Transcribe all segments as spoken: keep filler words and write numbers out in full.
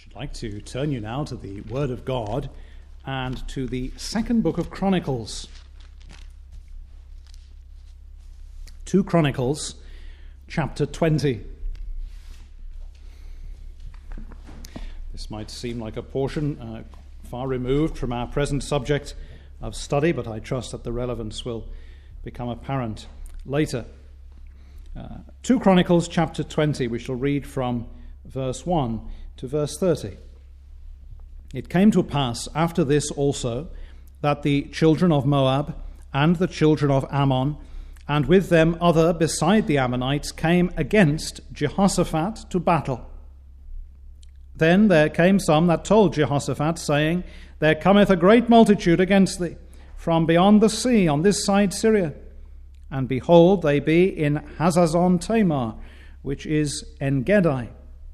I'd like to turn you now to the Word of God and to the second book of Chronicles. two Chronicles, chapter twenty. This might seem like a portion uh, far removed from our present subject of study, but I trust that the relevance will become apparent later. Uh, two Chronicles, chapter twenty, we shall read from verse one to verse thirty. It came to pass after this also that the children of Moab and the children of Ammon, and with them other beside the Ammonites, came against Jehoshaphat to battle. Then there came some that told Jehoshaphat, saying, There cometh a great multitude against thee from beyond the sea on this side Syria. And behold, they be in Hazazon Tamar, which is En-gedi.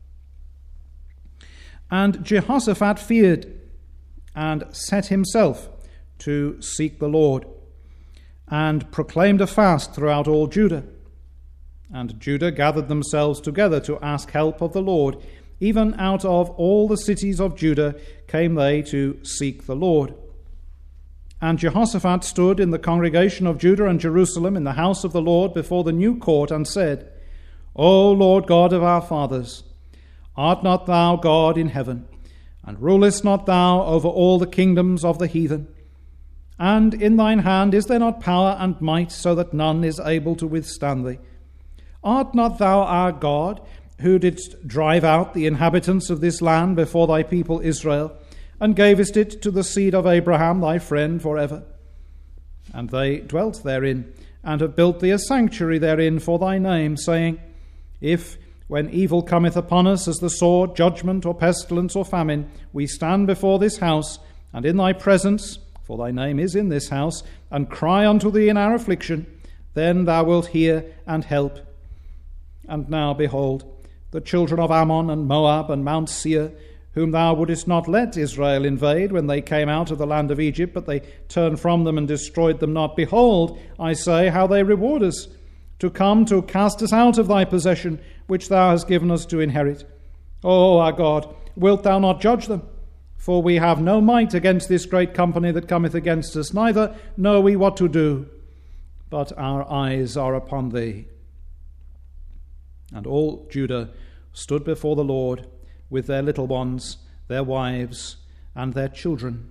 And Jehoshaphat feared, and set himself to seek the Lord, and proclaimed a fast throughout all Judah. And Judah gathered themselves together to ask help of the Lord. Even out of all the cities of Judah came they to seek the Lord. And Jehoshaphat stood in the congregation of Judah and Jerusalem in the house of the Lord before the new court, and said, O Lord God of our fathers, art not thou God in heaven, and rulest not thou over all the kingdoms of the heathen? And in thine hand is there not power and might, so that none is able to withstand thee? Art not thou our God, who didst drive out the inhabitants of this land before thy people Israel, and gavest it to the seed of Abraham thy friend forever? And they dwelt therein, and have built thee a sanctuary therein for thy name, saying, If, when evil cometh upon us as the sword, judgment, or pestilence, or famine, we stand before this house, and in thy presence, for thy name is in this house, and cry unto thee in our affliction, then thou wilt hear and help. And now, behold, the children of Ammon and Moab and Mount Seir, whom thou wouldest not let Israel invade when they came out of the land of Egypt, but they turned from them and destroyed them not. Behold, I say, how they reward us, to come to cast us out of thy possession, which thou hast given us to inherit. O our God, wilt thou not judge them? For we have no might against this great company that cometh against us, neither know we what to do, but our eyes are upon thee. And all Judah stood before the Lord with their little ones, their wives, and their children.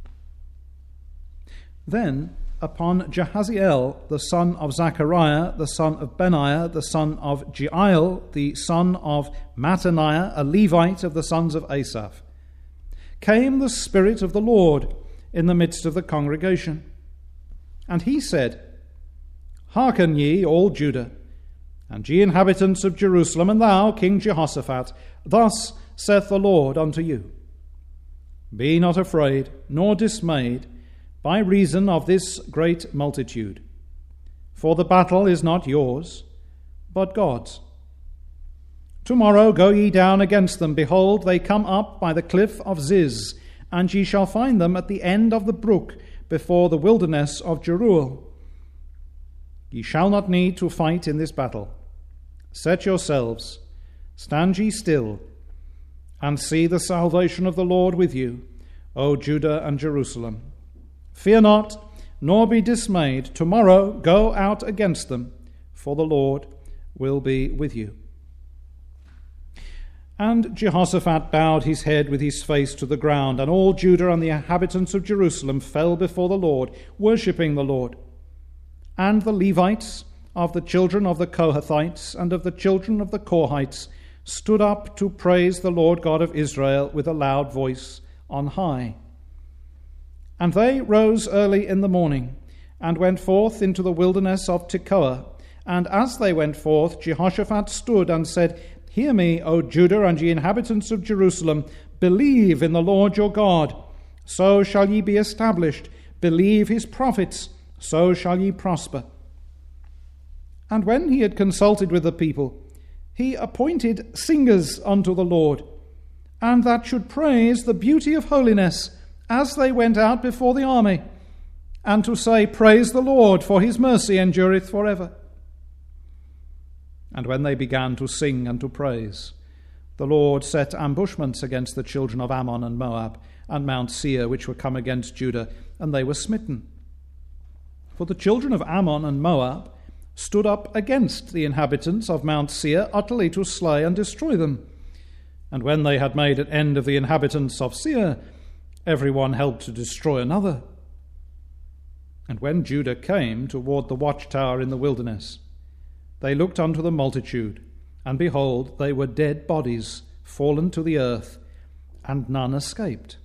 Then upon Jahaziel, the son of Zechariah, the son of Benaiah, the son of Jeiel, the son of Mattaniah, a Levite of the sons of Asaph, came the Spirit of the Lord in the midst of the congregation. And he said, Hearken ye, all Judah, and ye inhabitants of Jerusalem, and thou, King Jehoshaphat, thus saith the Lord unto you, Be not afraid, nor dismayed, by reason of this great multitude. For the battle is not yours, but God's. Tomorrow go ye down against them. Behold, they come up by the cliff of Ziz, and ye shall find them at the end of the brook, before the wilderness of Jeruel. Ye shall not need to fight in this battle. Set yourselves, stand ye still, and see the salvation of the Lord with you, O Judah and Jerusalem. Fear not, nor be dismayed. Tomorrow go out against them, for the Lord will be with you. And Jehoshaphat bowed his head with his face to the ground, and all Judah and the inhabitants of Jerusalem fell before the Lord, worshipping the Lord. And the Levites of the children of the Kohathites and of the children of the Korhites stood up to praise the Lord God of Israel with a loud voice on high. And they rose early in the morning, and went forth into the wilderness of Tekoa. And as they went forth, Jehoshaphat stood and said, Hear me, O Judah, and ye inhabitants of Jerusalem, believe in the Lord your God, so shall ye be established. Believe his prophets, so shall ye prosper. And when he had consulted with the people, he appointed singers unto the Lord, and that should praise the beauty of holiness, as they went out before the army, and to say, Praise the Lord, for his mercy endureth forever. And when they began to sing and to praise, the Lord set ambushments against the children of Ammon and Moab and Mount Seir, which were come against Judah, and they were smitten. For the children of Ammon and Moab stood up against the inhabitants of Mount Seir, utterly to slay and destroy them. And when they had made an end of the inhabitants of Seir, every one helped to destroy another. And when Judah came toward the watchtower in the wilderness, they looked unto the multitude, and behold, they were dead bodies fallen to the earth, and none escaped.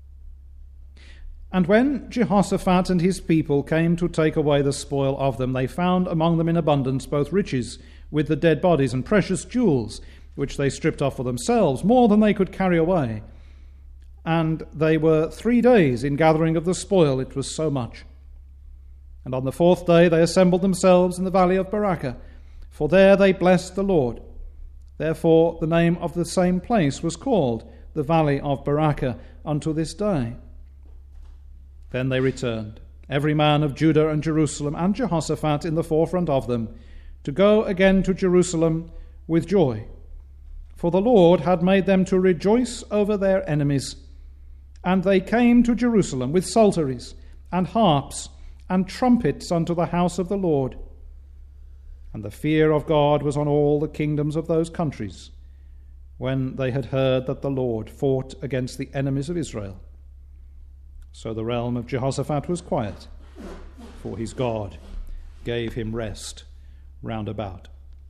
And when Jehoshaphat and his people came to take away the spoil of them, they found among them in abundance both riches with the dead bodies and precious jewels, which they stripped off for themselves, more than they could carry away. And they were three days in gathering of the spoil, it was so much. And on the fourth day they assembled themselves in the valley of Barakah, for there they blessed the Lord. Therefore the name of the same place was called the valley of Barakah unto this day. Then they returned, every man of Judah and Jerusalem, and Jehoshaphat in the forefront of them, to go again to Jerusalem with joy. For the Lord had made them to rejoice over their enemies. And they came to Jerusalem with psalteries and harps and trumpets unto the house of the Lord. And the fear of God was on all the kingdoms of those countries, when they had heard that the Lord fought against the enemies of Israel. So the realm of Jehoshaphat was quiet, for his God gave him rest round about.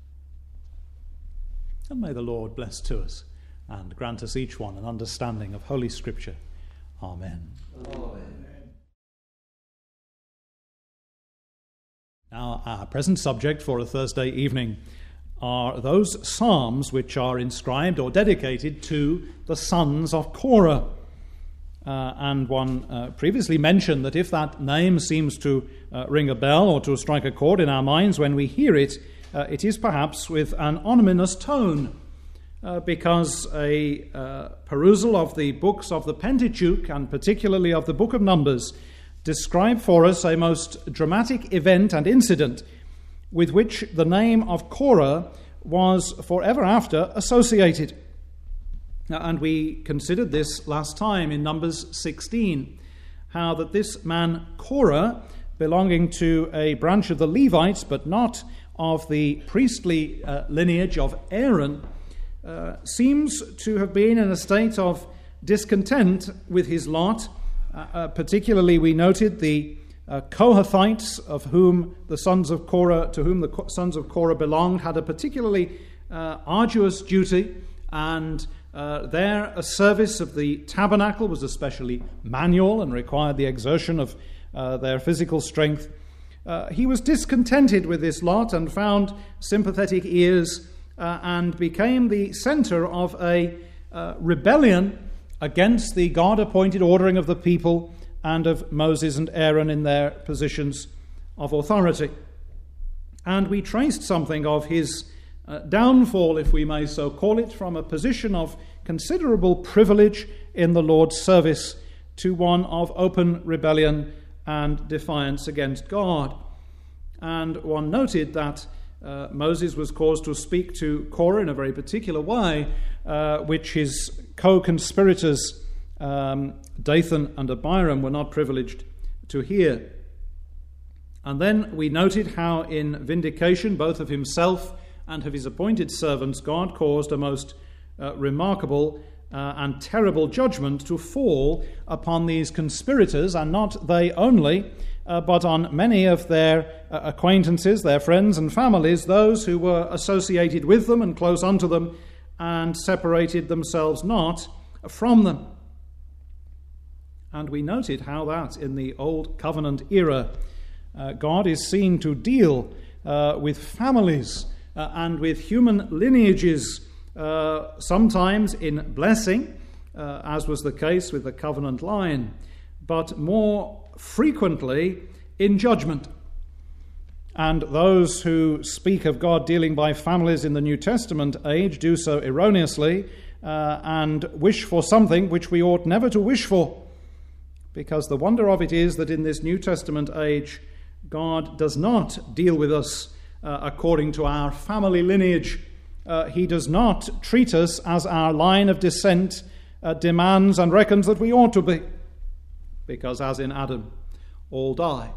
And may the Lord bless to us and grant us each one an understanding of Holy Scripture. Amen. Amen. Now, our present subject for a Thursday evening are those psalms which are inscribed or dedicated to the sons of Korah. Uh, and one uh, previously mentioned that if that name seems to uh, ring a bell or to strike a chord in our minds when we hear it, uh, it is perhaps with an ominous tone, uh, because a uh, perusal of the books of the Pentateuch, and particularly of the book of Numbers, describe for us a most dramatic event and incident with which the name of Korah was forever after associated. And we considered this last time in Numbers sixteen, how that this man Korah, belonging to a branch of the Levites, but not of the priestly uh, lineage of Aaron, uh, seems to have been in a state of discontent with his lot. Uh, uh, particularly, we noted the uh, Kohathites, of whom the sons of Korah, to whom the co- sons of Korah belonged, had a particularly uh, arduous duty, and Uh, there, a service of the tabernacle was especially manual and required the exertion of uh, their physical strength. Uh, he was discontented with this lot and found sympathetic ears uh, and became the center of a uh, rebellion against the God-appointed ordering of the people and of Moses and Aaron in their positions of authority. And we traced something of his Uh, downfall, if we may so call it, from a position of considerable privilege in the Lord's service to one of open rebellion and defiance against God. And one noted that uh, Moses was caused to speak to Korah in a very particular way, uh, which his co-conspirators um, Dathan and Abiram were not privileged to hear. And then we noted how in vindication both of himself and of his appointed servants, God caused a most uh, remarkable uh, and terrible judgment to fall upon these conspirators, and not they only, uh, but on many of their uh, acquaintances, their friends and families, those who were associated with them and close unto them, and separated themselves not from them. And we noted how that in the Old Covenant era, uh, God is seen to deal uh, with families Uh, and with human lineages, uh, sometimes in blessing, uh, as was the case with the covenant line, but more frequently in judgment. And those who speak of God dealing by families in the New Testament age do so erroneously uh, and wish for something which we ought never to wish for, because the wonder of it is that in this New Testament age, God does not deal with us Uh, according to our family lineage, uh, he does not treat us as our line of descent uh, demands and reckons that we ought to be, because as in Adam, all die.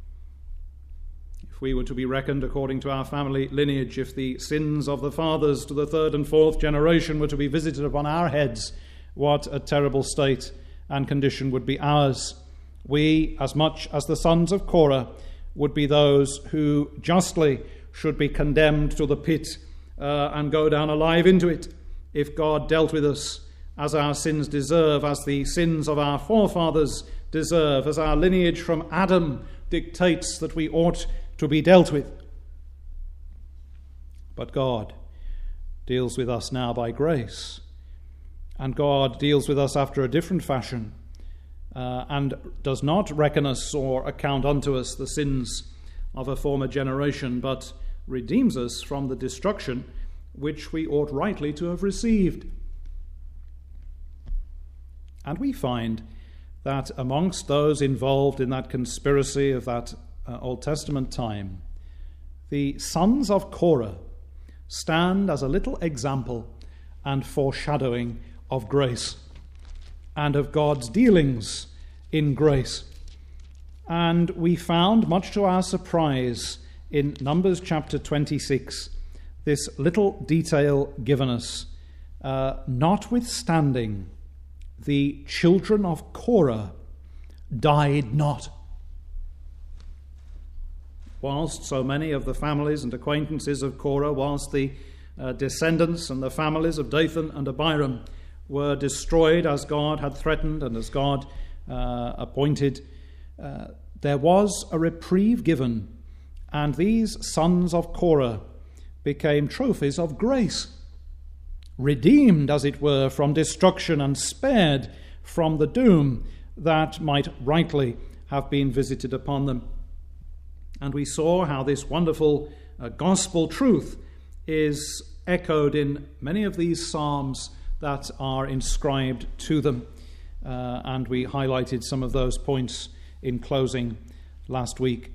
If we were to be reckoned according to our family lineage, if the sins of the fathers to the third and fourth generation were to be visited upon our heads, what a terrible state and condition would be ours. We, as much as the sons of Korah, would be those who justly should be condemned to the pit uh, and go down alive into it, if God dealt with us as our sins deserve, as the sins of our forefathers deserve, as our lineage from Adam dictates that we ought to be dealt with. But God deals with us now by grace, and God deals with us after a different fashion, uh, and does not reckon us or account unto us the sins of a former generation, but redeems us from the destruction which we ought rightly to have received. And we find that amongst those involved in that conspiracy of that uh, Old Testament time, the sons of Korah stand as a little example and foreshadowing of grace and of God's dealings in grace. And we found, much to our surprise, in Numbers chapter twenty-six, this little detail given us, uh, notwithstanding the children of Korah died not. Whilst so many of the families and acquaintances of Korah, whilst the uh, descendants and the families of Dathan and Abiram were destroyed as God had threatened and as God uh, appointed, uh, there was a reprieve given, and these sons of Korah became trophies of grace, redeemed, as it were, from destruction and spared from the doom that might rightly have been visited upon them. And we saw how this wonderful uh, gospel truth is echoed in many of these psalms that are inscribed to them. Uh, and we highlighted some of those points in closing last week.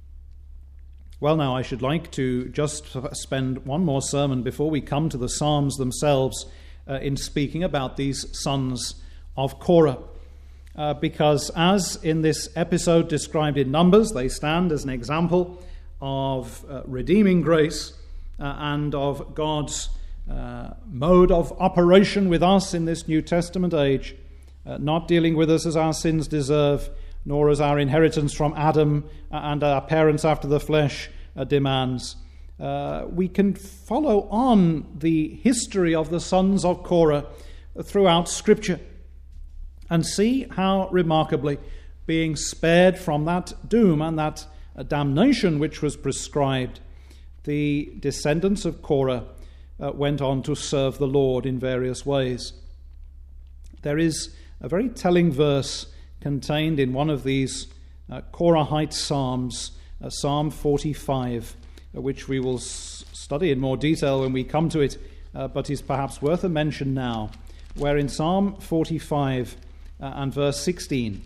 Well, now I should like to just spend one more sermon before we come to the Psalms themselves uh, in speaking about these sons of Korah. Uh, because as in this episode described in Numbers, they stand as an example of uh, redeeming grace uh, and of God's uh, mode of operation with us in this New Testament age, uh, not dealing with us as our sins deserve, nor as our inheritance from Adam and our parents after the flesh uh, demands. Uh, we can follow on the history of the sons of Korah throughout Scripture and see how remarkably, being spared from that doom and that uh, damnation which was prescribed, the descendants of Korah uh, went on to serve the Lord in various ways. There is a very telling verse contained in one of these uh, Korahite psalms, uh, Psalm forty-five, uh, which we will s- study in more detail when we come to it, uh, but is perhaps worth a mention now, where in Psalm forty-five uh, and verse sixteen,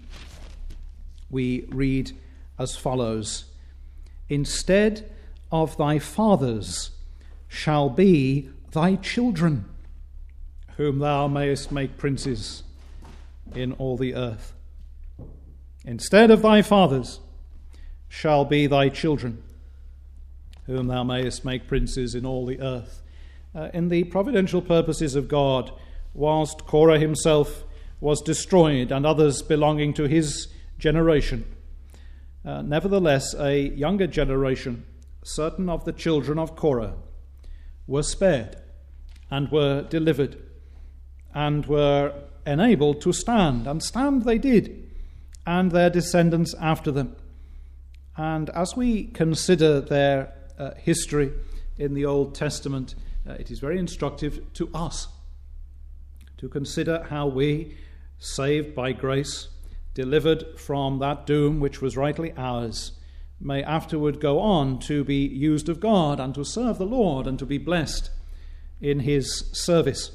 we read as follows: "Instead of thy fathers shall be thy children, whom thou mayest make princes in all the earth." Instead of thy fathers shall be thy children, whom thou mayest make princes in all the earth. Uh, in the providential purposes of God, whilst Korah himself was destroyed and others belonging to his generation, uh, nevertheless a younger generation, certain of the children of Korah, were spared and were delivered and were enabled to stand, and stand they did, and their descendants after them. And as we consider their uh, history in the Old Testament, uh, it is very instructive to us to consider how we, saved by grace, delivered from that doom which was rightly ours, may afterward go on to be used of God and to serve the Lord and to be blessed in his service.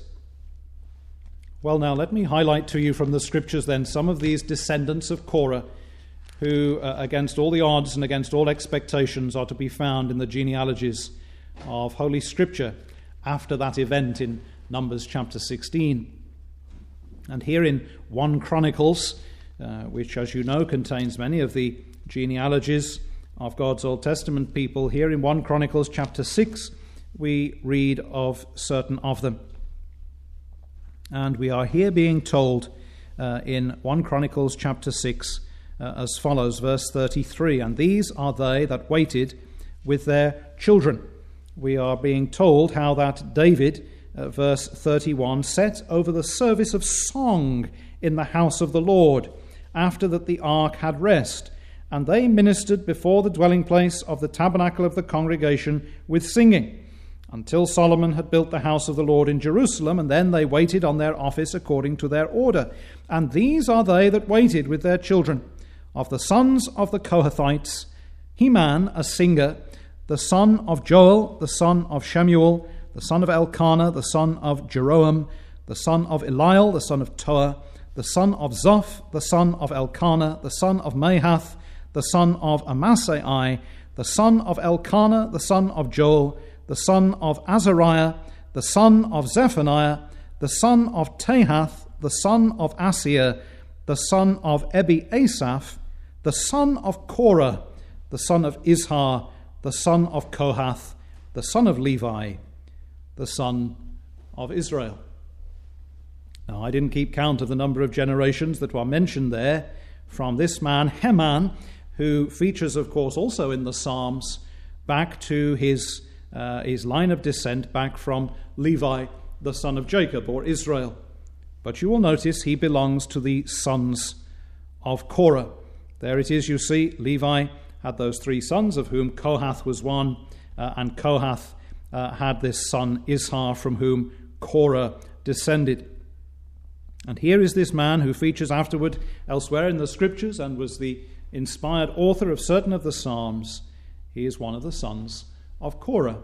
Well, now let me highlight to you from the Scriptures then some of these descendants of Korah who, uh, against all the odds and against all expectations, are to be found in the genealogies of Holy Scripture after that event in Numbers chapter sixteen. And here in First Chronicles, uh, which, as you know, contains many of the genealogies of God's Old Testament people, here in First Chronicles chapter six, we read of certain of them. And we are here being told uh, in First Chronicles chapter six uh, as follows, verse thirty-three, "And these are they that waited with their children." We are being told how that David, uh, verse thirty-one, set over the service of song in the house of the Lord, after that the ark had rest. And they ministered before the dwelling place of the tabernacle of the congregation with singing, until Solomon had built the house of the Lord in Jerusalem, and then they waited on their office according to their order. And these are they that waited with their children. Of the sons of the Kohathites, Heman, a singer, the son of Joel, the son of Shemuel, the son of Elkanah, the son of Jeroam, the son of Eliel, the son of Toah, the son of Zoph, the son of Elkanah, the son of Mahath, the son of Amasai, the son of Elkanah, the son of Joel, the son of Azariah, the son of Zephaniah, the son of Tahath, the son of Asiah, the son of Ebiasaph, the son of Korah, the son of Izhar, the son of Kohath, the son of Levi, the son of Israel. Now, I didn't keep count of the number of generations that were mentioned there from this man, Heman, who features, of course, also in the Psalms, back to his, uh, his line of descent back from Levi, the son of Jacob, or Israel. But you will notice he belongs to the sons of Korah. There it is, you see, Levi had those three sons, of whom Kohath was one, uh, and Kohath uh, had this son Izhar, from whom Korah descended. And here is this man who features afterward elsewhere in the scriptures and was the inspired author of certain of the Psalms. He is one of the sons of Korah.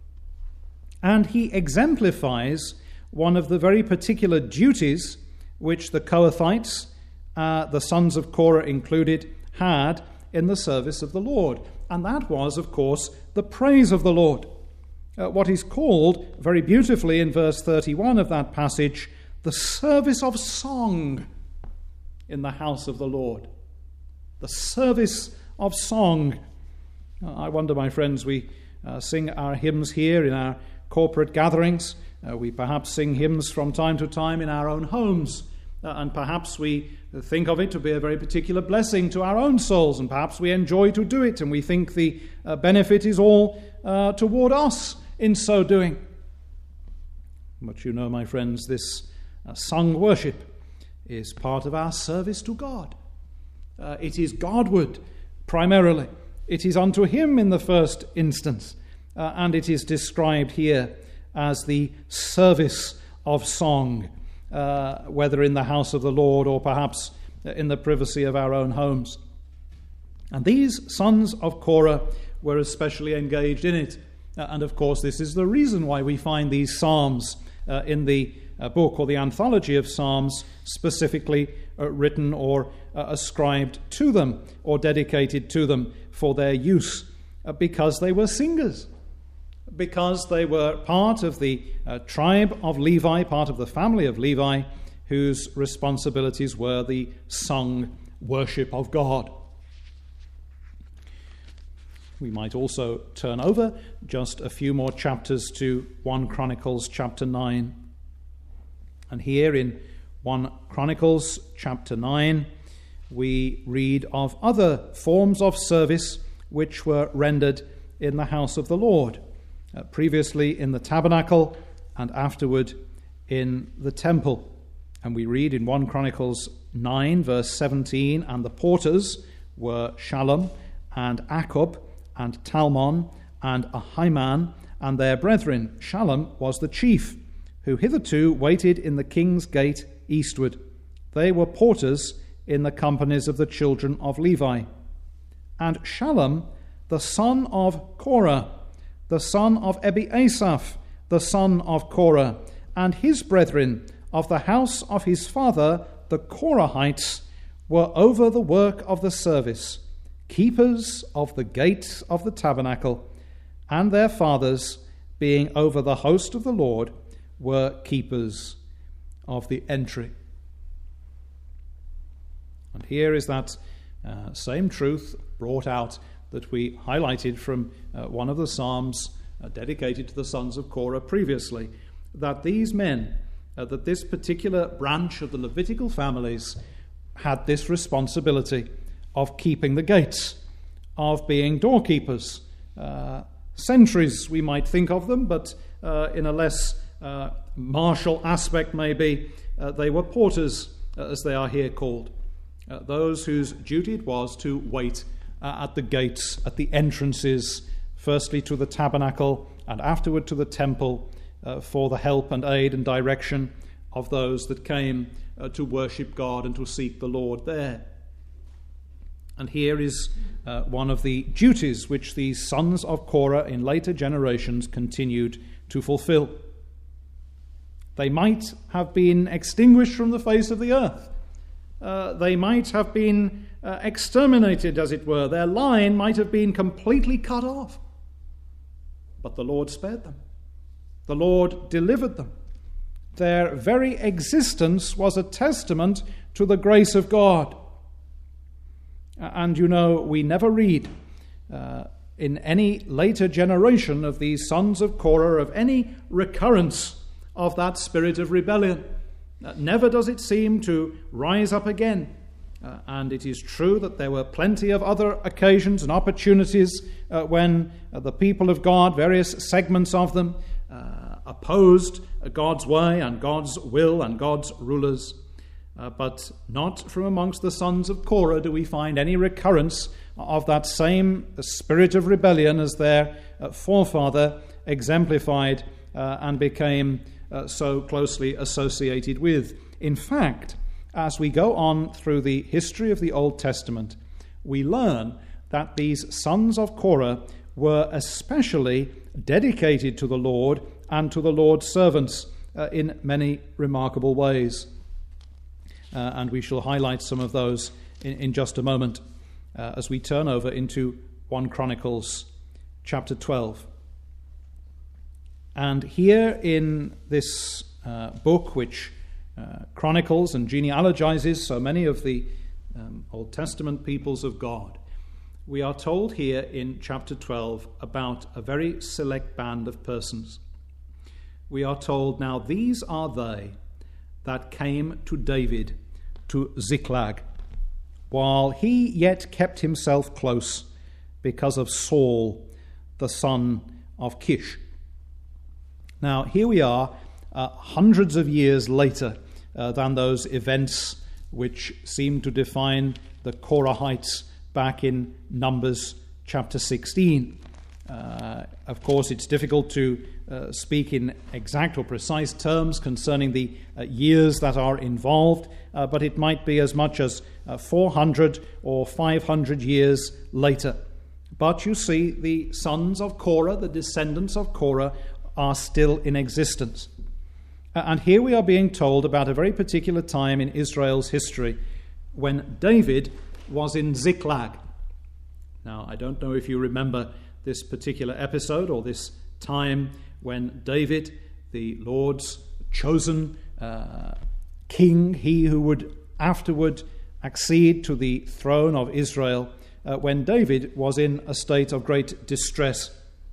And he exemplifies one of the very particular duties which the Kohathites, uh, the sons of Korah included, had in the service of the Lord. And that was, of course, the praise of the Lord. Uh, what is called very beautifully in verse thirty-one of that passage, the service of song in the house of the Lord. The service of song. I wonder, my friends, we uh, sing our hymns here in our corporate gatherings. Uh, we perhaps sing hymns from time to time in our own homes. Uh, and perhaps we think of it to be a very particular blessing to our own souls. And perhaps we enjoy to do it. And we think the uh, benefit is all uh, toward us in so doing. But you know, my friends, this uh, sung worship is part of our service to God. Uh, it is Godward primarily. It is unto him in the first instance. Uh, and it is described here as the service of song, uh, whether in the house of the Lord or perhaps in the privacy of our own homes. And these sons of Korah were especially engaged in it. Uh, and of course, this is the reason why we find these psalms uh, in the uh, book or the anthology of psalms specifically uh, written or uh, ascribed to them or dedicated to them for their use, uh, because they were singers, because they were part of the uh, tribe of Levi, part of the family of Levi, whose responsibilities were the sung worship of God. We might also turn over just a few more chapters to First Chronicles chapter nine. And here in First Chronicles chapter nine, we read of other forms of service which were rendered in the house of the Lord, uh, previously in the tabernacle and afterward in the temple. And we read in First Chronicles nine, verse seventeen, "And the porters were Shallum and Akub and Talmon and Ahiman and their brethren. Shallum was the chief, who hitherto waited in the king's gate eastward. They were porters in the companies of the children of Levi. And Shallum, the son of Korah, the son of Ebiasaph, the son of Korah, and his brethren of the house of his father, the Korahites, were over the work of the service, keepers of the gate of the tabernacle, and their fathers being over the host of the Lord, were keepers of the entry. And here is that uh, same truth brought out that we highlighted from uh, one of the Psalms uh, dedicated to the sons of Korah previously, that these men, uh, that this particular branch of the Levitical families had this responsibility of keeping the gates, of being doorkeepers, uh, sentries we might think of them, but uh, in a less uh, martial aspect maybe, uh, they were porters, uh, as they are here called. Uh, those whose duty it was to wait uh, at the gates, at the entrances, firstly to the tabernacle and afterward to the temple, uh, for the help and aid and direction of those that came uh, to worship God and to seek the Lord there. And here is uh, one of the duties which these sons of Korah in later generations continued to fulfill. They might have been extinguished from the face of the earth. Uh, they might have been uh, exterminated, as it were. Their line might have been completely cut off. But the Lord spared them. The Lord delivered them. Their very existence was a testament to the grace of God. And you know, we never read uh, in any later generation of these sons of Korah of any recurrence of that spirit of rebellion. Uh, never does it seem to rise up again. Uh, and it is true that there were plenty of other occasions and opportunities uh, when uh, the people of God, various segments of them, uh, opposed God's way and God's will and God's rulers. Uh, but not from amongst the sons of Korah do we find any recurrence of that same spirit of rebellion as their uh, forefather exemplified uh, and became uh, so closely associated with. In fact, as we go on through the history of the Old Testament, we learn that these sons of Korah were especially dedicated to the Lord and to the Lord's servants uh, in many remarkable ways. Uh, and we shall highlight some of those in, in just a moment uh, as we turn over into First Chronicles chapter twelve. And here in this uh, book, which uh, chronicles and genealogizes so many of the um, Old Testament peoples of God, we are told here in chapter twelve about a very select band of persons. We are told, now these are they that came to David to Ziklag, while he yet kept himself close because of Saul, the son of Kish. Now, here we are, uh, hundreds of years later uh, than those events which seem to define the Korahites back in Numbers chapter sixteen. Uh, of course, it's difficult to uh, speak in exact or precise terms concerning the uh, years that are involved, uh, but it might be as much as uh, four hundred or five hundred years later. But you see, the sons of Korah, the descendants of Korah, are still in existence. Uh, and here we are being told about a very particular time in Israel's history when David was in Ziklag. Now, I don't know if you remember this particular episode or this time when David, the Lord's chosen uh, king, he who would afterward accede to the throne of Israel, uh, when David was in a state of great distress.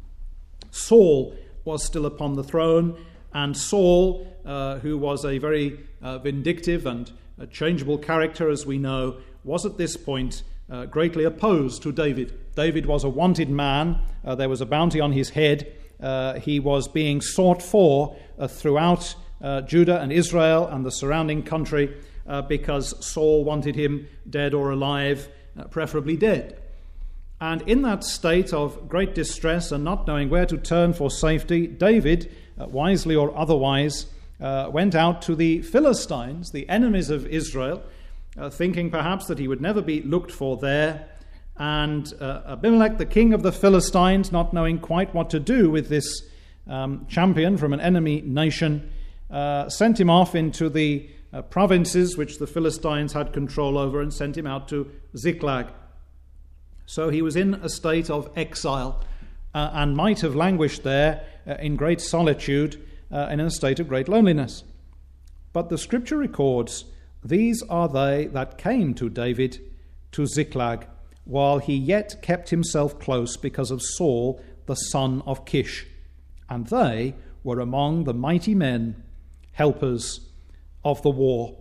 Saul was still upon the throne, and Saul, uh, who was a very uh, vindictive and uh, changeable character, as we know, was at this point uh, greatly opposed to David. David was a wanted man. Uh, there was a bounty on his head. Uh, he was being sought for uh, throughout uh, Judah and Israel and the surrounding country uh, because Saul wanted him dead or alive, uh, preferably dead. And in that state of great distress and not knowing where to turn for safety, David, uh, wisely or otherwise, uh, went out to the Philistines, the enemies of Israel, uh, thinking perhaps that he would never be looked for there. And uh, Abimelech, the king of the Philistines, not knowing quite what to do with this um, champion from an enemy nation, uh, sent him off into the uh, provinces which the Philistines had control over and sent him out to Ziklag. So he was in a state of exile uh, and might have languished there uh, in great solitude uh, and in a state of great loneliness. But the scripture records, these are they that came to David to Ziklag, while he yet kept himself close because of Saul, the son of Kish. And they were among the mighty men, helpers of the war.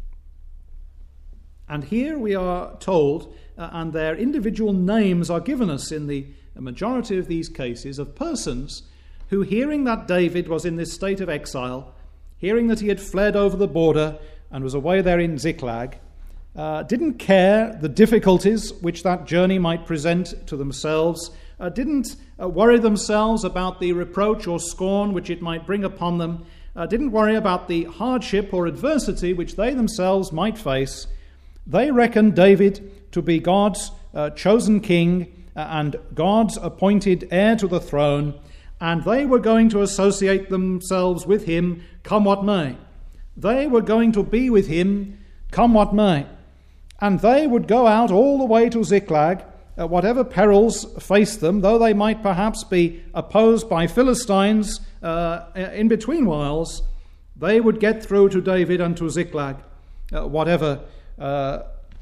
And here we are told, uh, and their individual names are given us in the majority of these cases, of persons who, hearing that David was in this state of exile, hearing that he had fled over the border and was away there in Ziklag, uh, didn't care the difficulties which that journey might present to themselves, uh, didn't uh, worry themselves about the reproach or scorn which it might bring upon them, uh, didn't worry about the hardship or adversity which they themselves might face. They reckoned David to be God's uh, chosen king uh, and God's appointed heir to the throne, and they were going to associate themselves with him come what may. They were going to be with him come what may. And they would go out all the way to Ziklag, uh, whatever perils faced them, though they might perhaps be opposed by Philistines uh, in between whiles, they would get through to David and to Ziklag, uh, whatever uh,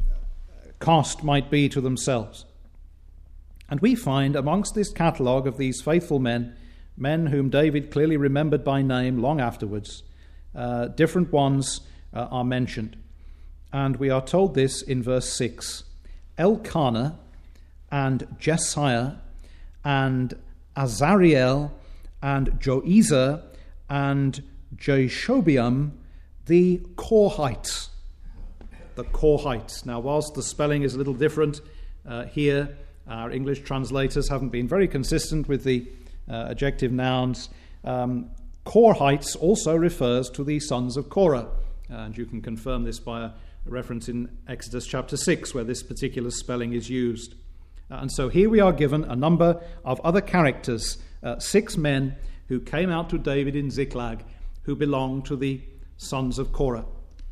cost might be to themselves. And we find amongst this catalogue of these faithful men, men whom David clearly remembered by name long afterwards, uh, different ones uh, are mentioned. And we are told this in verse six. Elkanah and Jesiah and Azariel and Joezer and Jeshobeam, the Korhites. The Korhites. Now, whilst the spelling is a little different uh, here, our English translators haven't been very consistent with the uh, adjective nouns. Um, Korhites also refers to the sons of Korah. And you can confirm this by a reference in Exodus chapter six, where this particular spelling is used. Uh, and so here we are given a number of other characters, uh, six men who came out to David in Ziklag, who belonged to the sons of Korah.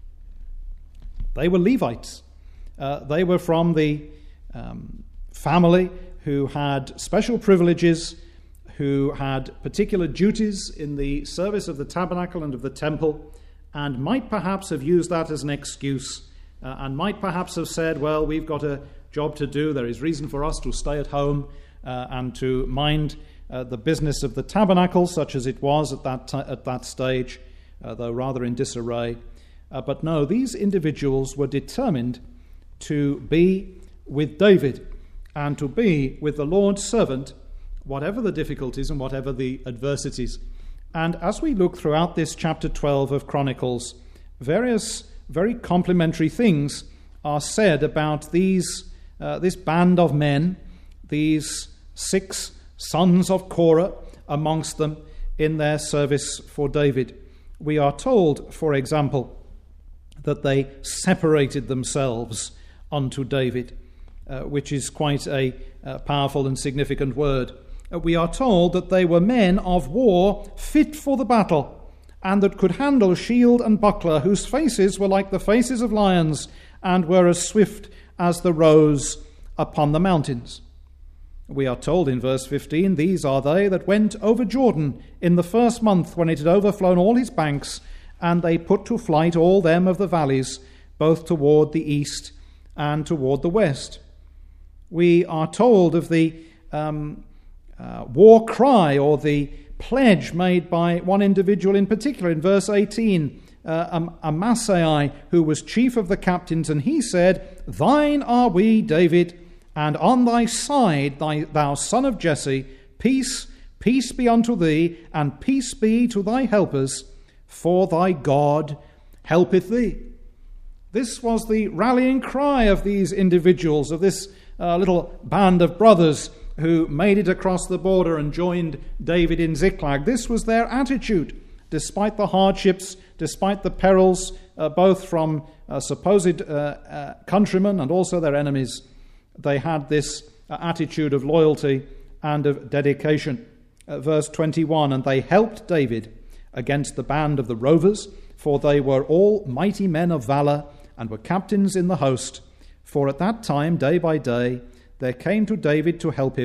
They were Levites. Uh, they were from the um, family who had special privileges, who had particular duties in the service of the tabernacle and of the temple, and might perhaps have used that as an excuse, uh, and might perhaps have said, well, we've got a job to do, there is reason for us to stay at home uh, and to mind uh, the business of the tabernacle, such as it was at that, t- at that stage, uh, though rather in disarray. Uh, but no, these individuals were determined to be with David and to be with the Lord's servant, whatever the difficulties and whatever the adversities. And as we look throughout this chapter twelve of Chronicles, various very complimentary things are said about these uh, this band of men, these six sons of Korah amongst them in their service for David. We are told, for example, that they separated themselves unto David, uh, which is quite a uh, powerful and significant word. We are told that they were men of war fit for the battle, and that could handle shield and buckler, whose faces were like the faces of lions, and were as swift as the roes upon the mountains. We are told in verse fifteen, these are they that went over Jordan in the first month, when it had overflown all his banks, and they put to flight all them of the valleys, both toward the east and toward the west. We are told of the um, Uh, war cry, or the pledge made by one individual in particular in verse eighteen, uh, Am- Amasai, who was chief of the captains, and he said, thine are we, David, and on thy side, thy, thou son of Jesse, peace, peace be unto thee, and peace be to thy helpers, for thy God helpeth thee. This was the rallying cry of these individuals, of this uh, little band of brothers who made it across the border and joined David in Ziklag. This was their attitude, despite the hardships, despite the perils, uh, both from uh, supposed uh, uh, countrymen and also their enemies. They had this uh, attitude of loyalty and of dedication. Uh, verse twenty-one, and they helped David against the band of the rovers, for they were all mighty men of valor and were captains in the host. For at that time, day by day, there came to David to help him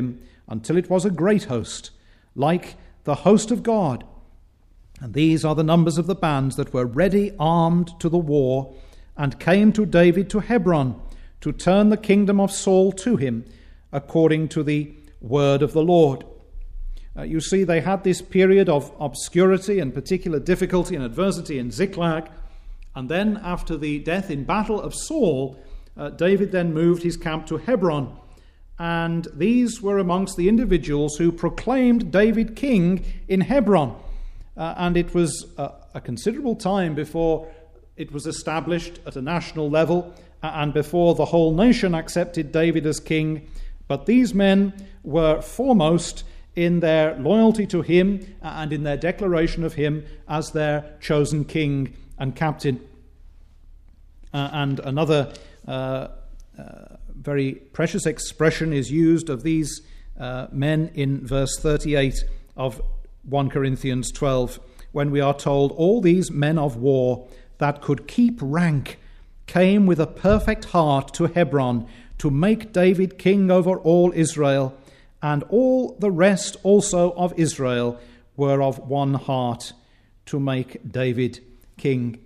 until it was a great host, like the host of God. And these are the numbers of the bands that were ready armed to the war, and came to David to Hebron, to turn the kingdom of Saul to him, according to the word of the Lord. Uh, you see, they had this period of obscurity and particular difficulty and adversity in Ziklag, and then after the death in battle of Saul, uh, David then moved his camp to Hebron, and these were amongst the individuals who proclaimed David king in Hebron. Uh, and it was uh, a considerable time before it was established at a national level, uh, and before the whole nation accepted David as king. But these men were foremost in their loyalty to him and in their declaration of him as their chosen king and captain. Uh, and another uh, uh, very precious expression is used of these uh, men in verse thirty-eight of First Corinthians twelve, when we are told, all these men of war that could keep rank came with a perfect heart to Hebron to make David king over all Israel, and all the rest also of Israel were of one heart to make David king.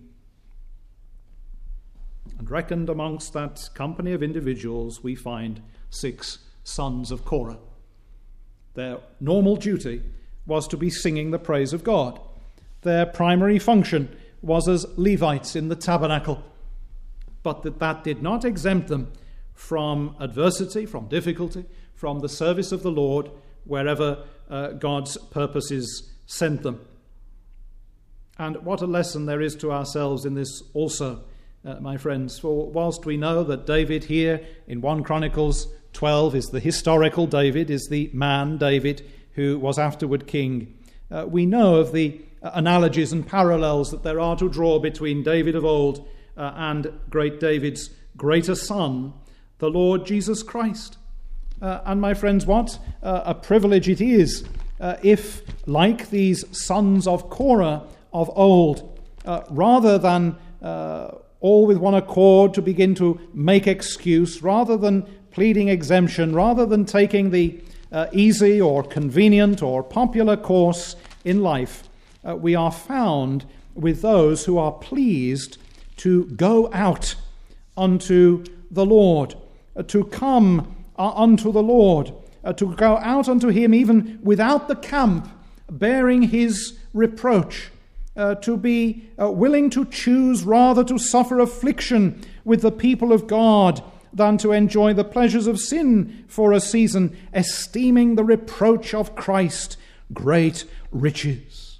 And reckoned amongst that company of individuals, we find six sons of Korah. Their normal duty was to be singing the praise of God. Their primary function was as Levites in the tabernacle. But that, that did not exempt them from adversity, from difficulty, from the service of the Lord wherever uh, God's purposes sent them. And what a lesson there is to ourselves in this also, uh, my friends. For whilst we know that David here in First Chronicles twelve is the historical David, is the man David who was afterward king, uh, we know of the uh, analogies and parallels that there are to draw between David of old uh, and great David's greater son, the Lord Jesus Christ. Uh, and my friends, what uh, a privilege it is uh, if, like these sons of Korah of old, uh, rather than uh, all with one accord to begin to make excuse, rather than pleading exemption, rather than taking the uh, easy or convenient or popular course in life, uh, we are found with those who are pleased to go out unto the Lord, uh, to come uh, unto the Lord, uh, to go out unto him even without the camp, bearing his reproach, uh, to be uh, willing to choose rather to suffer affliction with the people of God than to enjoy the pleasures of sin for a season, esteeming the reproach of Christ great riches.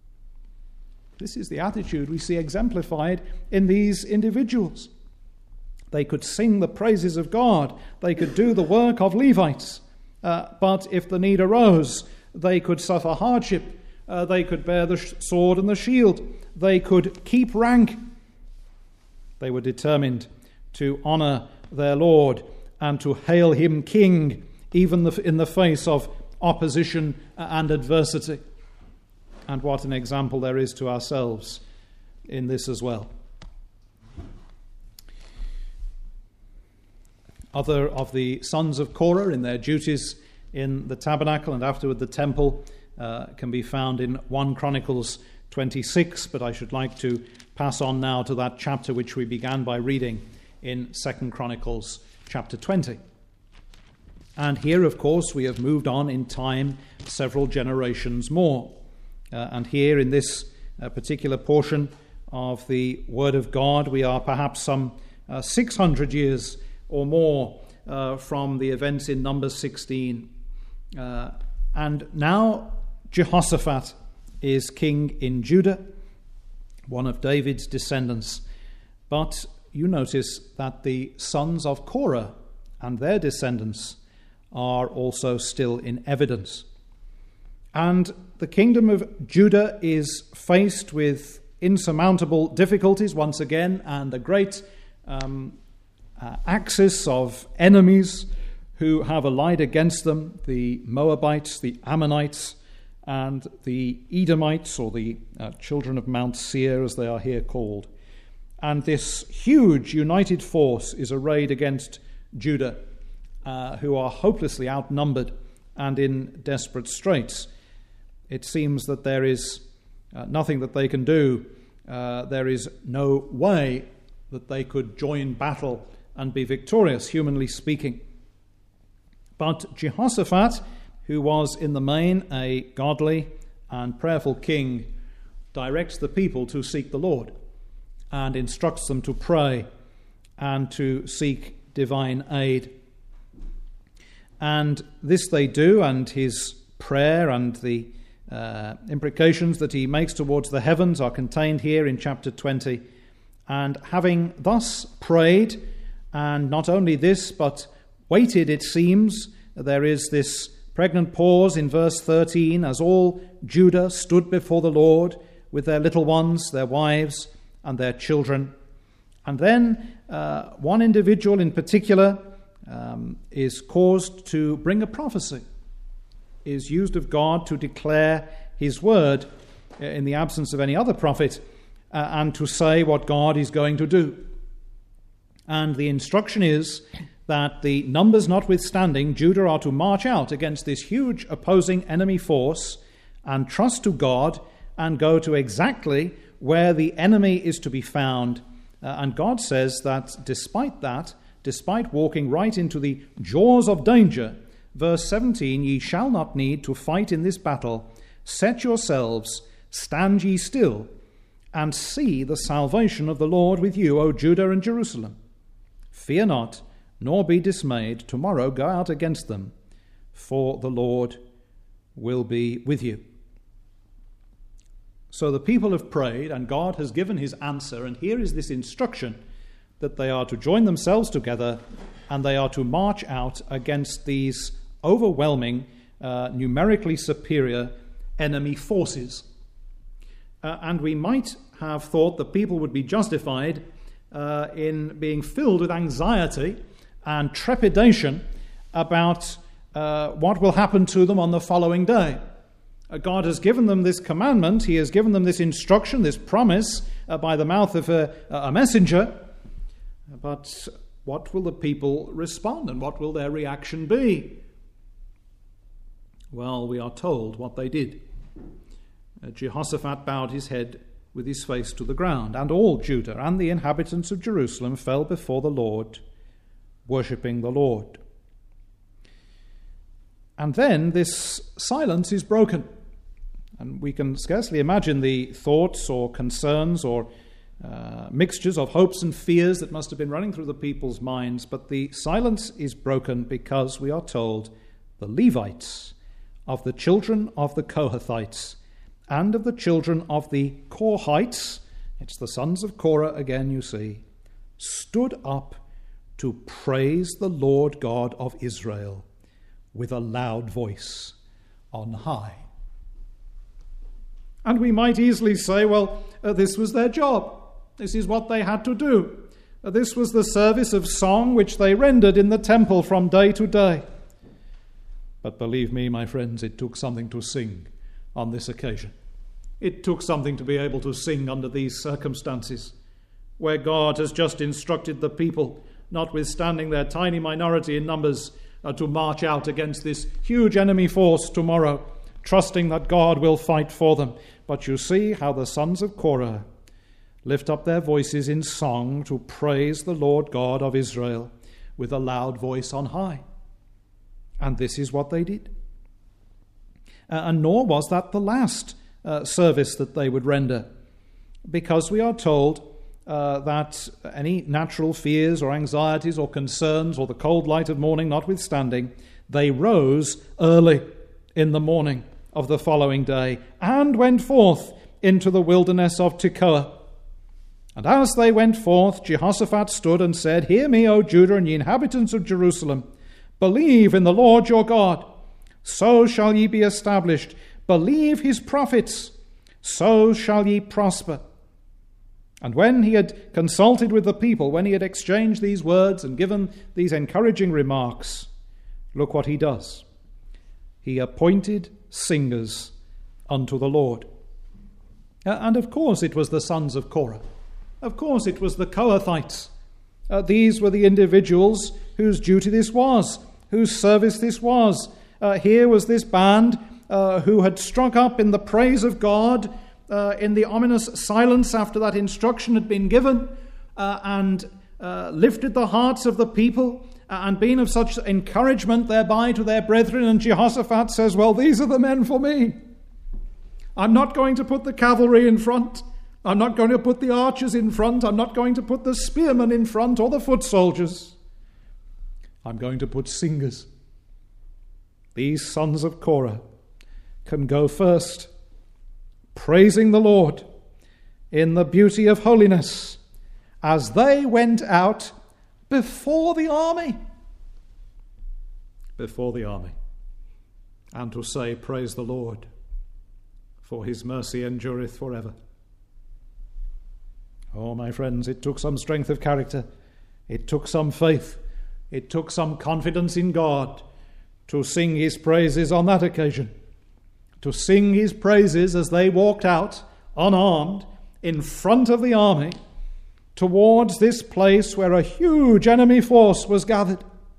This is the attitude we see exemplified in these individuals. They could sing the praises of God. They could do the work of Levites. Uh, but if the need arose, they could suffer hardship. Uh, they could bear the sh- sword and the shield. They could keep rank. They were determined to honor their Lord and to hail him king, even the, in the face of opposition and adversity. And what an example there is to ourselves in this as well. Other of the sons of Korah in their duties in the tabernacle and afterward the temple uh, can be found in First Chronicles twenty-six, but I should like to pass on now to that chapter which we began by reading in Second Chronicles chapter twenty. And here, of course, we have moved on in time several generations more. Uh, and here in this uh, particular portion of the Word of God, we are perhaps some uh, six hundred years or more uh, from the events in Numbers sixteen. Uh, and now Jehoshaphat is king in Judah, one of David's descendants. But you notice that the sons of Korah and their descendants are also still in evidence. And the kingdom of Judah is faced with insurmountable difficulties once again, and a great um, uh, axis of enemies who have allied against them, the Moabites, the Ammonites, and the Edomites, or the uh, children of Mount Seir, as they are here called. And this huge united force is arrayed against Judah, uh, who are hopelessly outnumbered and in desperate straits. It seems that there is uh, nothing that they can do. Uh, there is no way that they could join battle and be victorious, humanly speaking. But Jehoshaphat, who was in the main a godly and prayerful king, directs the people to seek the Lord and instructs them to pray and to seek divine aid. And this they do, and his prayer and the uh, imprecations that he makes towards the heavens are contained here in chapter twenty. And having thus prayed, and not only this, but waited, it seems, there is this pregnant pause in verse thirteen, as all Judah stood before the Lord with their little ones, their wives, and their children. And then uh, one individual in particular um, is caused to bring a prophecy, is used of God to declare his word in the absence of any other prophet, uh, and to say what God is going to do. And the instruction is that, the numbers notwithstanding, Judah are to march out against this huge opposing enemy force and trust to God and go to exactly where the enemy is to be found. Uh, and God says that despite that, despite walking right into the jaws of danger, verse seventeen, ye shall not need to fight in this battle. Set yourselves, stand ye still, and see the salvation of the Lord with you, O Judah and Jerusalem. Fear not, nor be dismayed. Tomorrow go out against them, for the Lord will be with you. So the people have prayed, and God has given his answer, and here is this instruction that they are to join themselves together and they are to march out against these overwhelming, uh, numerically superior enemy forces. Uh, and we might have thought that people would be justified uh, in being filled with anxiety and trepidation about uh, what will happen to them on the following day. Uh, God has given them this commandment, he has given them this instruction, this promise uh, by the mouth of a, a messenger. But what will the people respond, and what will their reaction be? Well, we are told what they did. Uh, Jehoshaphat bowed his head with his face to the ground, and all Judah and the inhabitants of Jerusalem fell before the Lord, worshipping the Lord. And then this silence is broken. And we can scarcely imagine the thoughts or concerns or uh, mixtures of hopes and fears that must have been running through the people's minds. But the silence is broken because we are told the Levites of the children of the Kohathites and of the children of the Korhites, it's the sons of Korah again, you see, stood up to praise the Lord God of Israel with a loud voice on high. And we might easily say, well, uh, this was their job. This is what they had to do. Uh, this was the service of song which they rendered in the temple from day to day. But believe me, my friends, it took something to sing on this occasion. It took something to be able to sing under these circumstances, where God has just instructed the people, notwithstanding their tiny minority in numbers, uh, to march out against this huge enemy force tomorrow, trusting that God will fight for them. But you see how the sons of Korah lift up their voices in song to praise the Lord God of Israel with a loud voice on high. And this is what they did. Uh, and nor was that the last uh, service that they would render, because we are told uh, that any natural fears or anxieties or concerns or the cold light of morning notwithstanding, they rose early in the morning of the following day and went forth into the wilderness of Tekoa. And as they went forth, Jehoshaphat stood and said, Hear me, O Judah, and ye inhabitants of Jerusalem. Believe in the Lord your God, so shall ye be established. Believe his prophets, so shall ye prosper. And when he had consulted with the people, when he had exchanged these words and given these encouraging remarks, look what he does. He appointed singers unto the Lord. And of course it was the sons of Korah. Of course it was the Kohathites. Uh, these were the individuals whose duty this was, whose service this was, Uh, here was this band uh, who had struck up in the praise of God uh, in the ominous silence after that instruction had been given, uh, and uh, lifted the hearts of the people uh, and been of such encouragement thereby to their brethren. And Jehoshaphat says, well, these are the men for me. I'm not going to put the cavalry in front. I'm not going to put the archers in front. I'm not going to put the spearmen in front or the foot soldiers. I'm going to put singers. These sons of Korah can go first, praising the Lord in the beauty of holiness as they went out before the army. Before the army. And to say, praise the Lord, for his mercy endureth forever. Oh, my friends, it took some strength of character. It took some faith. It took some confidence in God to sing his praises on that occasion. To sing his praises as they walked out, unarmed, in front of the army, towards this place where a huge enemy force was gathered.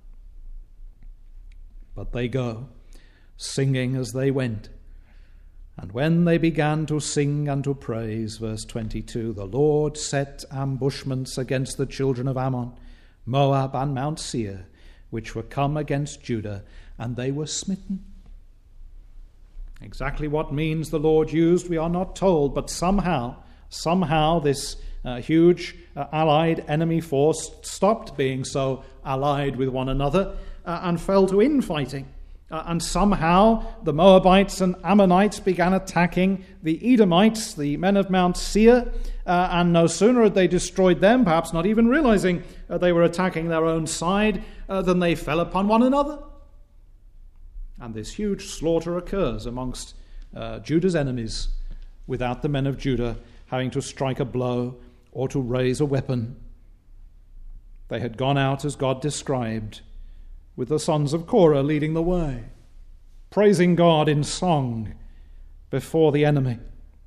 But they go, singing as they went. And when they began to sing and to praise, verse twenty-two, the Lord set ambushments against the children of Ammon, Moab, and Mount Seir, which were come against Judah, and they were smitten. Exactly what means the Lord used, we are not told, but somehow, somehow this uh, huge uh, allied enemy force stopped being so allied with one another uh, and fell to infighting. Uh, and somehow the Moabites and Ammonites began attacking the Edomites, the men of Mount Seir, uh, and no sooner had they destroyed them, perhaps not even realizing uh, they were attacking their own side, uh, than they fell upon one another. And this huge slaughter occurs amongst uh, Judah's enemies, without the men of Judah having to strike a blow or to raise a weapon. They had gone out as God described, with the sons of Korah leading the way, praising God in song before the enemy.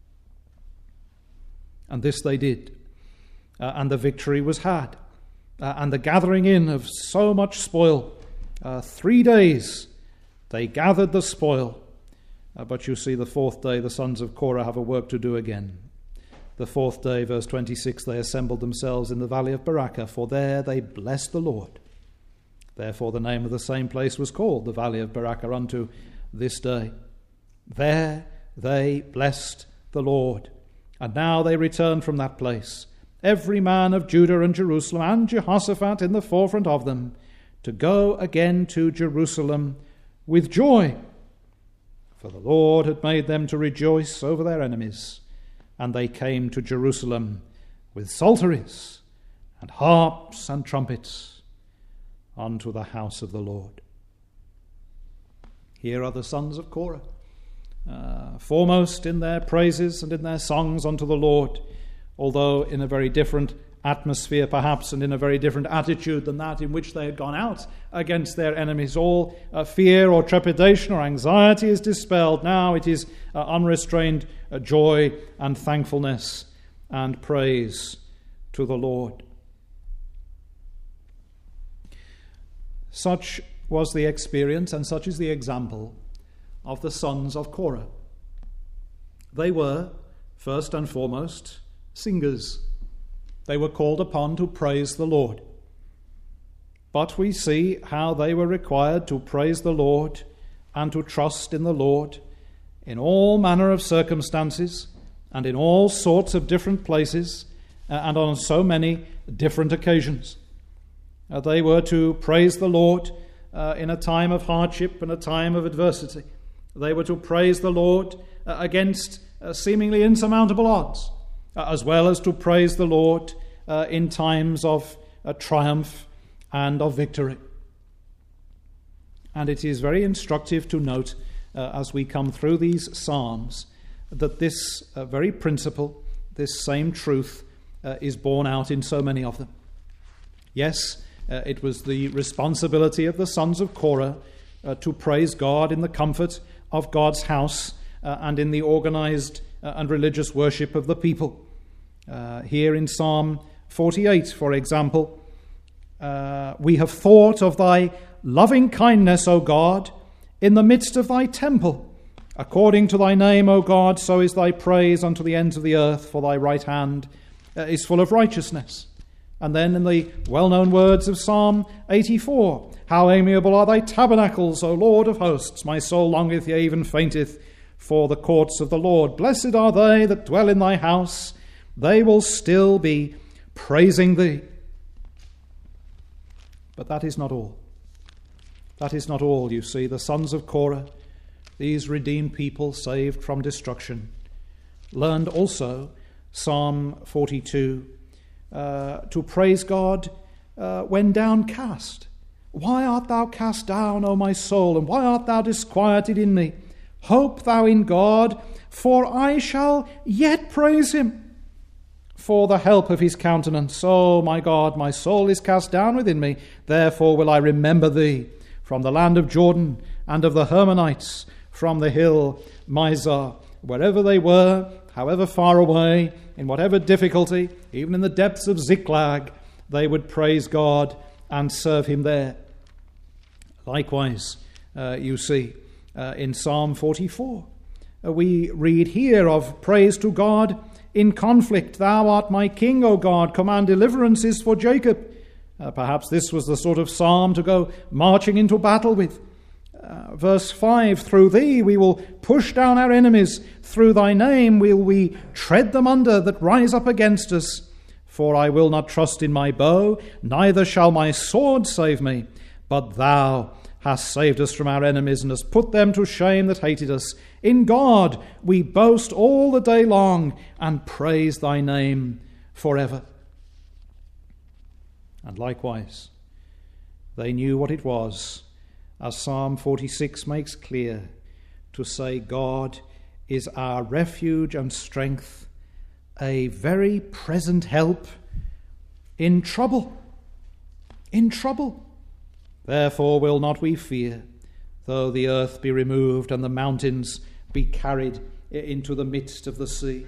And this they did, uh, and the victory was had, uh, and the gathering in of so much spoil. Uh, three days they gathered the spoil, uh, but you see the fourth day the sons of Korah have a work to do again. The fourth day, verse twenty-six, they assembled themselves in the valley of Barakah, for there they blessed the Lord. Therefore the name of the same place was called the Valley of Barakah unto this day. There they blessed the Lord. And now they return from that place, every man of Judah and Jerusalem, and Jehoshaphat in the forefront of them, to go again to Jerusalem with joy. For the Lord had made them to rejoice over their enemies. And they came to Jerusalem with psalteries and harps and trumpets, unto the house of the Lord. Here are the sons of Korah, uh, foremost in their praises and in their songs unto the Lord, although in a very different atmosphere perhaps, and in a very different attitude than that in which they had gone out against their enemies. All uh, fear or trepidation or anxiety is dispelled. Now it is uh, unrestrained uh, joy and thankfulness and praise to the Lord. Such was the experience, and such is the example of the sons of Korah. They were, first and foremost, singers. They were called upon to praise the Lord. But we see how they were required to praise the Lord and to trust in the Lord in all manner of circumstances and in all sorts of different places and on so many different occasions. Uh, they were to praise the Lord uh, in a time of hardship and a time of adversity. They were to praise the Lord uh, against uh, seemingly insurmountable odds, uh, as well as to praise the Lord uh, in times of uh, triumph and of victory. And it is very instructive to note uh, as we come through these Psalms that this uh, very principle, this same truth, uh, is borne out in so many of them. Yes, Uh, it was the responsibility of the sons of Korah uh, to praise God in the comfort of God's house uh, and in the organized uh, and religious worship of the people. Uh, here in Psalm forty-eight, for example, uh, we have thought of thy loving kindness, O God, in the midst of thy temple. According to thy name, O God, so is thy praise unto the ends of the earth, for thy right hand uh, is full of righteousness. And then in the well-known words of Psalm eighty-four, how amiable are thy tabernacles, O Lord of hosts! My soul longeth, yea, even fainteth, for the courts of the Lord. Blessed are they that dwell in thy house. They will still be praising thee. But that is not all. That is not all, you see. The sons of Korah, these redeemed people saved from destruction, learned also Psalm forty-two, uh, to praise God uh, when downcast. Why art thou cast down, O my soul, and why art thou disquieted in me? Hope thou in God, for I shall yet praise him for the help of his countenance. O my God, my soul is cast down within me. Therefore will I remember thee from the land of Jordan and of the Hermonites, from the hill Mizar. Wherever they were, however far away, in whatever difficulty, even in the depths of Ziklag, they would praise God and serve him there. Likewise, uh, you see, uh, in Psalm forty-four, uh, we read here of praise to God in conflict. Thou art my king, O God, command deliverances for Jacob. Uh, perhaps this was the sort of psalm to go marching into battle with. Uh, verse five, through thee we will push down our enemies. Through thy name will we tread them under that rise up against us. For I will not trust in my bow, neither shall my sword save me. But thou hast saved us from our enemies, and hast put them to shame that hated us. In God we boast all the day long, and praise thy name forever. And likewise, they knew what it was, as Psalm forty-six makes clear, to say, God is our refuge and strength, a very present help in trouble. In trouble. Therefore will not we fear, though the earth be removed and the mountains be carried into the midst of the sea.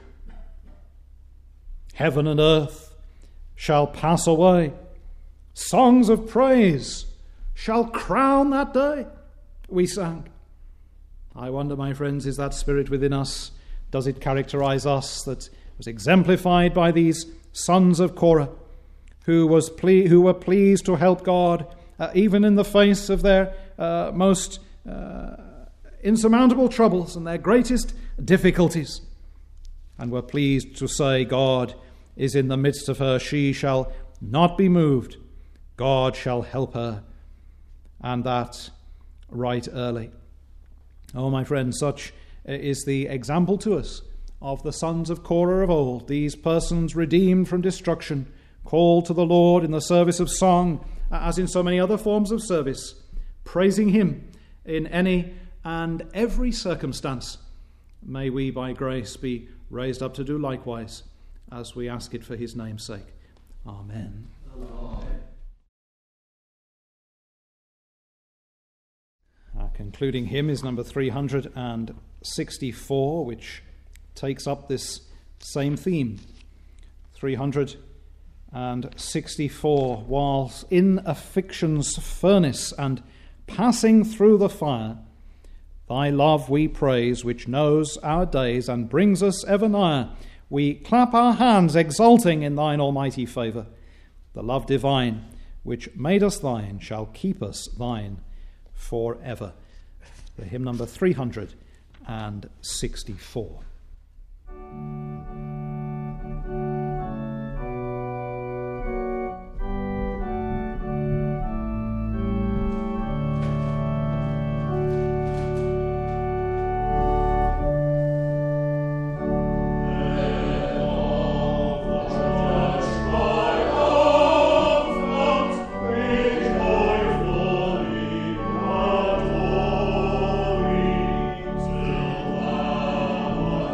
Heaven and earth shall pass away. Songs of praise shall crown that day, we sang. I wonder, my friends, is that spirit within us? Does it characterize us that was exemplified by these sons of Korah, who was ple- who were pleased to help God uh, even in the face of their uh, most uh, insurmountable troubles and their greatest difficulties, and were pleased to say, God is in the midst of her, she shall not be moved, God shall help her, and that right early. Oh, my friends, such is the example to us of the sons of Korah of old, these persons redeemed from destruction, called to the Lord in the service of song, as in so many other forms of service, praising him in any and every circumstance. May we, by grace, be raised up to do likewise, as we ask it for his name's sake. Amen. Amen. Our concluding hymn is number three hundred sixty-four, which takes up this same theme. three hundred sixty-four, whilst in affliction's furnace and passing through the fire, thy love we praise, which knows our days and brings us ever nigher. We clap our hands, exulting in thine almighty favour. The love divine, which made us thine, shall keep us thine forever. The hymn number three hundred sixty-four. Till thou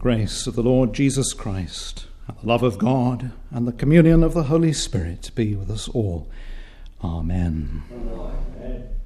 grace of the Lord Jesus Christ, and the love of God, and the communion of the Holy Spirit be with us all. Amen. Amen.